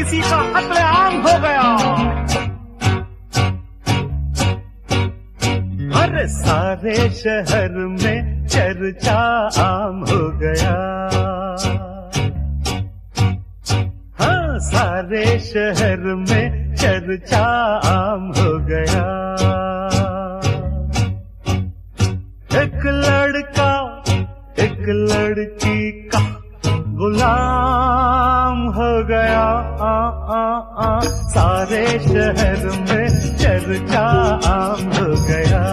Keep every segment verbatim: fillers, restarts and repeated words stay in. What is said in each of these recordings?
किसी का कत्लेआम हो गया। अरे सारे शहर में चर्चा आम हो गया। हाँ, सारे शहर में चर्चा आम हो गया। एक लड़का एक लड़की का गुलाम हो गया। आ, आ, आ, सारे शहर में चर्चा आम हो गया।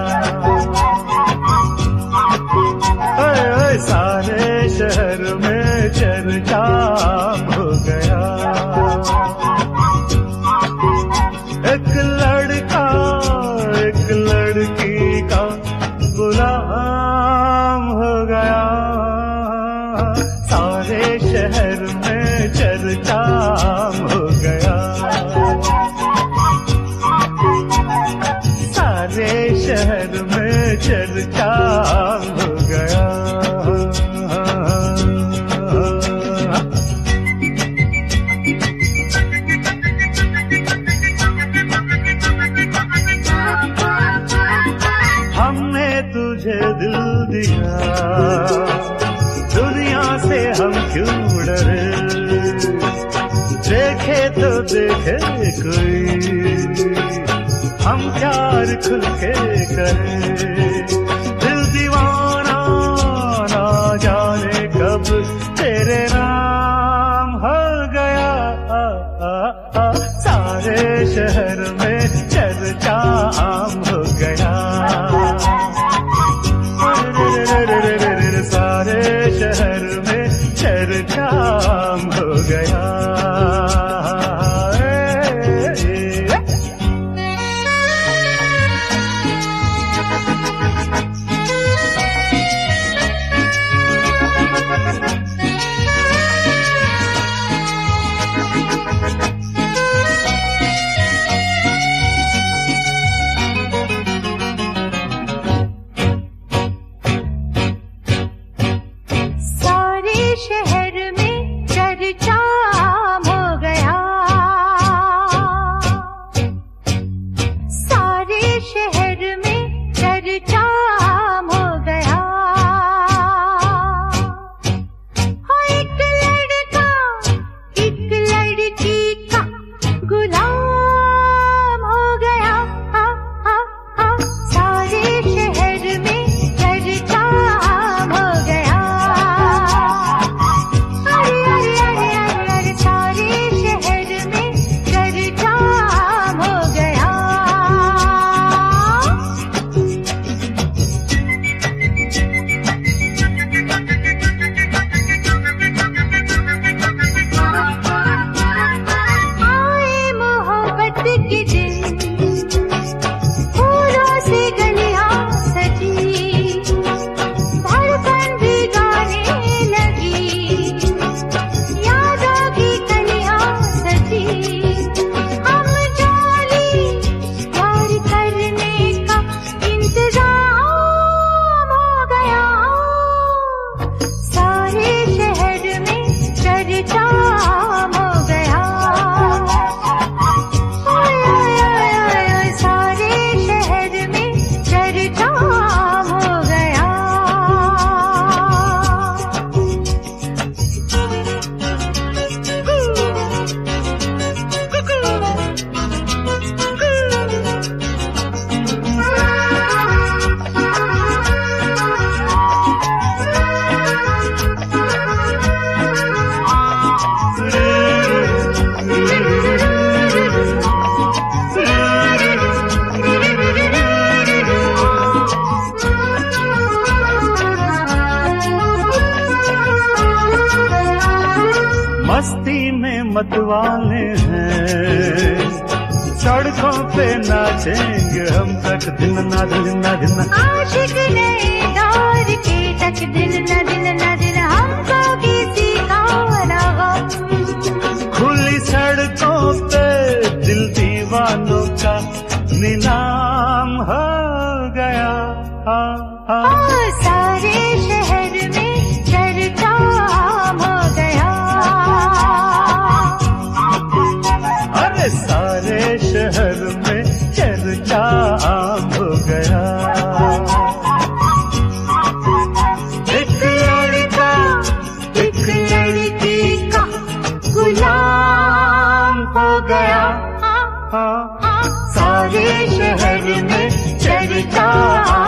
ओए ओए सारे शहर में चर्चा आम हो गया। एक लड़का एक लड़की का गुलाम हो गया। सारे शहर में चर्चा हो गया। सारे शहर में चर्चा हो गया। हमने तुझे दिल दिया, दुनिया से हम क्यों डरे। देखे तो देखे कोई, हम प्यार खुल के करें। दिल दीवाना ना जाने कब तेरे नाम हो गया। आ, आ, आ, सारे शहर में चर्चा आम हो गया। सारे शहर में चर्चा आम हो गया। मस्ती में मतवाले हैं, सड़कों पे नाचेंगे हम तक दिन ना दिन ना दिन। आशिक नए दौर के तक दिन ना दिन ना दिन, हमको किसी का ना गम। खुली सड़कों पे दिल दीवानों का नीलाम हो गया। हा, हा। हाँ, सारे शहर में चर्चा हो गया। सारे शहर में चर्चा